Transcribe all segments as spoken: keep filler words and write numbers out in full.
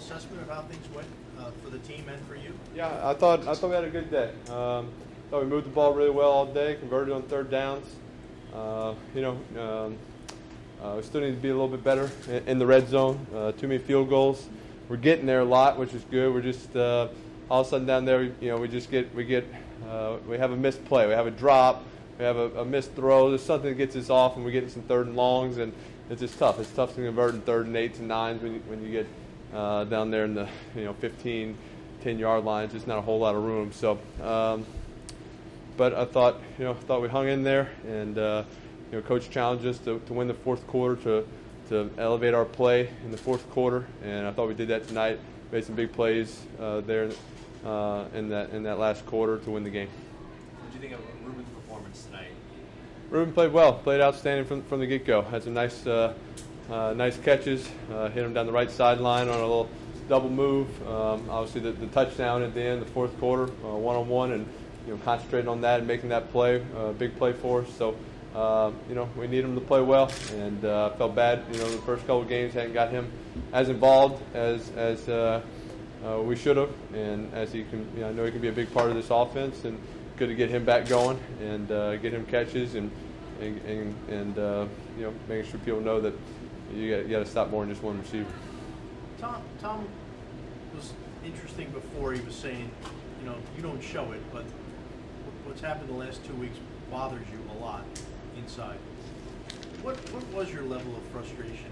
assessment of how things went uh, for the team and for you? Yeah, I thought I thought we had a good day. Um, thought we moved the ball really well all day, converted on third downs. Uh, you know, um, uh, we still need to be a little bit better in, in the red zone. Uh, too many field goals. We're getting there a lot, which is good. We're just uh, all of a sudden down there, you know, we just get we get uh, we have a missed play, we have a drop, we have a, a missed throw. There's something that gets us off, and we're getting some third and longs, and it's just tough. It's tough to convert in third and eights and nines when you, when you get uh, down there in the you know fifteen, ten yard lines. There's not a whole lot of room. So, um, but I thought you know thought we hung in there, and uh, you know Coach challenged us to, to win the fourth quarter, to to elevate our play in the fourth quarter, and I thought we did that tonight. Made some big plays uh, there uh, in that in that last quarter to win the game. What did you think of Ruben's performance tonight? Ruben played well, played outstanding from from the get-go. Had some nice uh, uh, nice catches, uh, hit him down the right sideline on a little double move. Um, obviously, the, the touchdown at the end of the fourth quarter, uh, one-on-one, and you know concentrating on that and making that play, uh, big play for us. So. Uh, you know, we need him to play well, and uh, felt bad. You know, the first couple of games hadn't got him as involved as as uh, uh, we should have, and as he can, you know, I know he can be a big part of this offense, and good to get him back going and uh, get him catches and and and, and uh, you know, making sure people know that you got, you got to stop more than just one receiver. Tom, Tom was interesting before. He was saying, you know, you don't show it, but what's happened the last two weeks bothers you a lot inside. What what was your level of frustration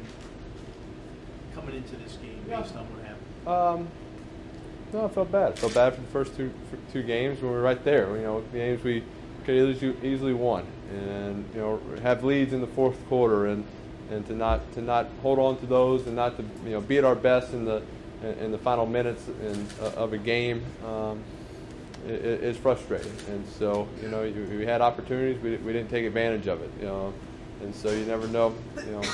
coming into this game based on what happened? Um, no, I felt bad. I felt bad for the first two for two games when we were right there. You know, games we could easily easily won, and you know have leads in the fourth quarter, and, and to not to not hold on to those, and not to you know be at our best in the in the final minutes in, uh, of a game. Um, It is frustrating, and so you know you, we had opportunities, we, we didn't take advantage of it, you know, and so you never know, you know,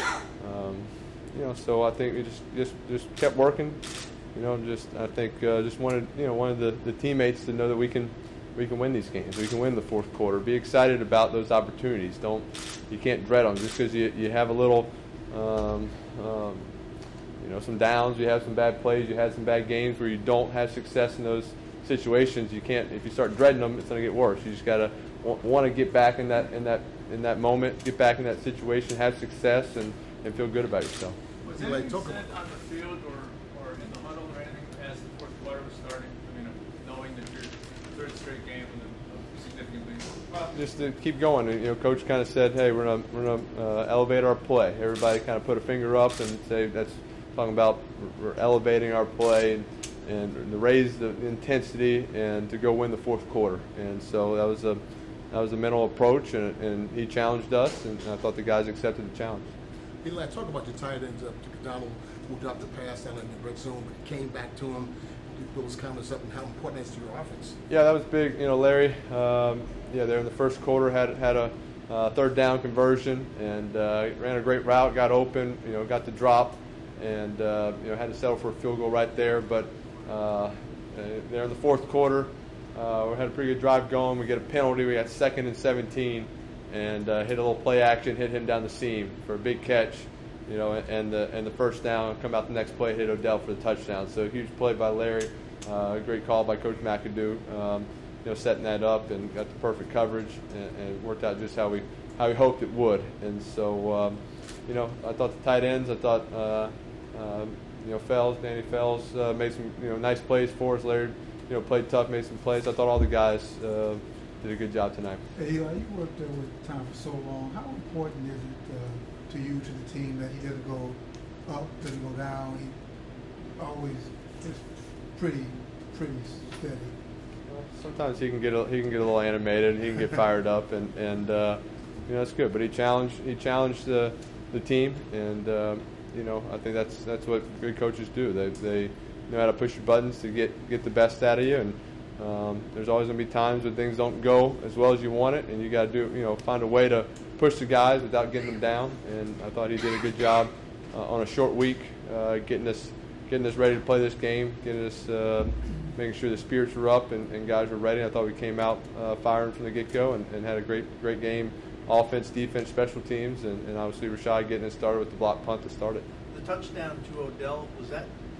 um, you know. So I think we just just just kept working, you know. Just I think uh, just wanted you know wanted the, the teammates to know that we can we can win these games, we can win the fourth quarter. Be excited about those opportunities. Don't you can't dread them just because you you have a little. Um, um, you know, some downs, you have some bad plays, you had some bad games where you don't have success in those situations. You can't. If you start dreading them, it's going to get worse. You just got to w- want to get back in that in that in that moment, get back in that situation, have success, and, and feel good about yourself. Was anything said on the field or, or in the huddle or anything as the fourth quarter was starting? I mean, knowing that your third straight game with a significant lead. Well, just to keep going. You know, Coach kind of said, "Hey, we're gonna we're gonna uh, elevate our play." Everybody kind of put a finger up and say that's talking about we're elevating our play. And, and to raise the intensity and to go win the fourth quarter. And so that was a that was a mental approach, and, and he challenged us, and I thought the guys accepted the challenge. Eli, talk about your tight ends up to McDonald, who dropped the pass down in the red zone, but came back to him. Those comments up and how important it is to your offense. Yeah, that was big. You know, Larry, um, yeah, there in the first quarter had had a uh, third down conversion and uh, ran a great route, got open, you know, got the drop, and uh, you know had to settle for a field goal right there, but. Uh, there in the fourth quarter, uh, we had a pretty good drive going. We get a penalty. We got second and seventeen, and uh, hit a little play action, hit him down the seam for a big catch, you know, and the and the first down. Come out the next play, hit Odell for the touchdown. So a huge play by Larry, uh, great call by Coach McAdoo, um, you know, setting that up and got the perfect coverage, and, and it worked out just how we how we hoped it would. And so, um, you know, I thought the tight ends, I thought. Uh, um, You know, Fells, Danny Fells uh, made some you know nice plays for us. Larry, you know, played tough, made some plays. I thought all the guys uh, did a good job tonight. Hey, Eli, you worked there with Tom for so long. How important is it uh, to you, to the team, that he doesn't go up, doesn't go down? He always is pretty, pretty steady. Well, sometimes he can get a, he can get a little animated. He can get fired up, and and uh, you know that's good. But he challenged he challenged the the team, and. Uh, You know, I think that's that's what good coaches do. They they know how to push your buttons to get, get the best out of you. And um, there's always going to be times when things don't go as well as you want it, and you got to do you know find a way to push the guys without getting them down. And I thought he did a good job uh, on a short week, uh, getting us getting us ready to play this game, getting us uh, making sure the spirits were up and, and guys were ready. I thought we came out uh, firing from the get-go and, and had a great great game. Offense, defense, special teams, and, and obviously Rashad getting it started with the block punt to start it. The touchdown to Odell, was that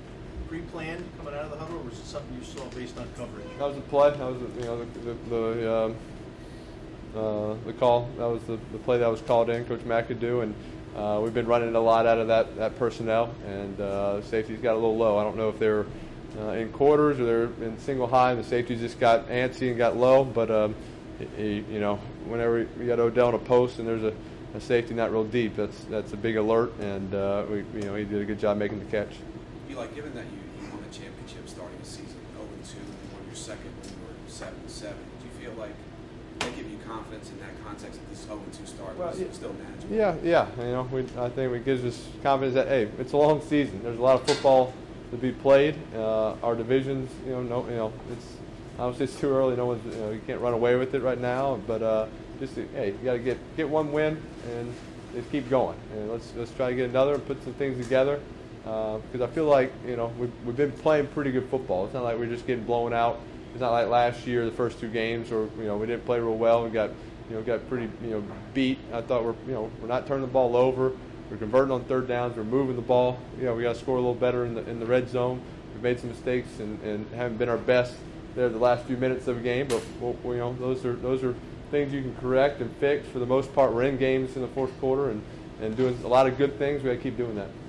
pre-planned coming out of the huddle, or was it something you saw based on coverage? That was the play. That was the, you know the the, the, um, uh, the call. That was the, the play that was called in. Coach McAdoo, and uh, we've been running a lot out of that that personnel. And uh, safeties got a little low. I don't know if they're uh, in quarters or they're in single high, and the safeties just got antsy and got low. But um, he, you know, whenever you got Odell in a post and there's a, a safety not real deep, that's that's a big alert. And uh, we, you know, he did a good job making the catch. Eli, given that you, you won the championship starting the season oh and two, and you won your second when you were seven and seven, do you feel like they give you confidence in that context that this oh and two start Well, was yeah. still manageable? Yeah, yeah. You know, we, I think it gives us confidence that hey, it's a long season. There's a lot of football to be played. Uh, our divisions, you know, no, you know, it's obviously it's too early. No one's, you know, you can't run away with it right now. But uh, just hey, you got to get get one win and just keep going. And let's let's try to get another and put some things together. Because uh, I feel like, you know, we've, we've been playing pretty good football. It's not like we're just getting blown out. It's not like last year, the first two games, or, you know, we didn't play real well and got, you know, got pretty, you know, beat. I thought we're, you know, we're not turning the ball over. We're converting on third downs. We're moving the ball. You know, we got to score a little better in the in the red zone. We've made some mistakes and, and haven't been our best there the last few minutes of the game. But, well, you know, those are those are things you can correct and fix. For the most part, we're in games in the fourth quarter and, and doing a lot of good things. We got to keep doing that.